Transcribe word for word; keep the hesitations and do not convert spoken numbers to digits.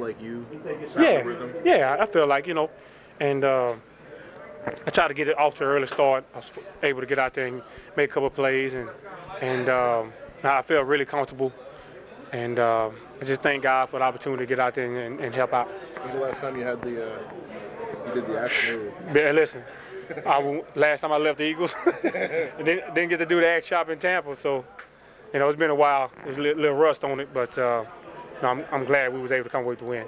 like you found Yeah, the rhythm? yeah, I feel like, you know, and uh, I tried to get it off to an early start. I was able to get out there and make a couple of plays, and and um, I felt really comfortable. And uh, I just thank God for the opportunity to get out there and, and, and help out. When's the last time you had the uh, you did the action move? But listen, I, w- last time I left the Eagles, didn't, didn't get to do the act shop in Tampa, so you know it's been a while. There's a little, little rust on it, but uh, no, I'm, I'm glad we was able to come away with the win.